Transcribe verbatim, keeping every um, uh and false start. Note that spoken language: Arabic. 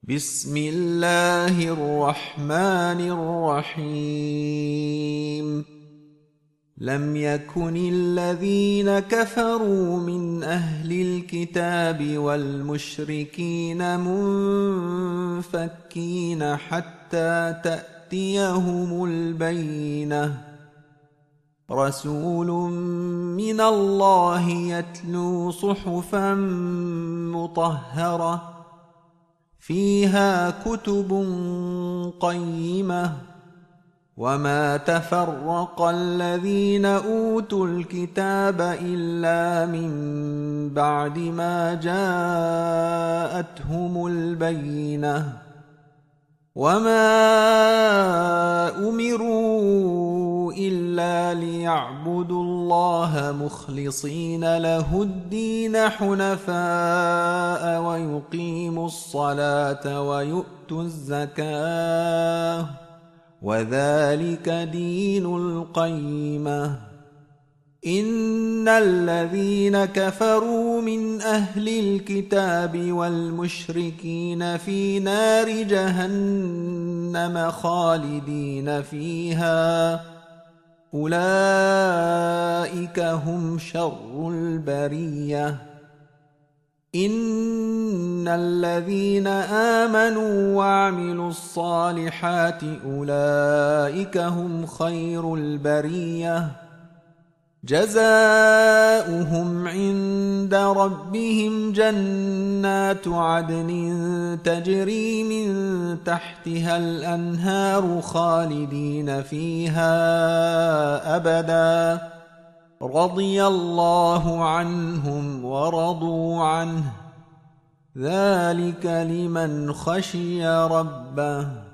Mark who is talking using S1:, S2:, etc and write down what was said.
S1: بسم الله الرحمن الرحيم لم يكن الذين كفروا من أهل الكتاب والمشركين منفكين حتى تأتيهم البينة رسول من الله يتلو صحفا مطهرة فيها كتب قيمة وما تفرق الذين أوتوا الكتاب إلا من بعد ما جاءتهم البينة وما أمروا إلا ليعبدوا الله مخلصين له الدين حنفاء ويقيموا الصلاة ويؤتوا الزكاة وذلك دين القيمة إن الذين كفروا من أهل الكتاب والمشركين في نار جهنم خالدين فيها أولئك هم شر البرية إن الذين آمنوا وعملوا الصالحات أولئك هم خير البرية جزاؤهم عند ربهم جنات عدن تجري من تحتها الأنهار خالدين فيها أبدا رضي الله عنهم ورضوا عنه ذلك لمن خشي ربه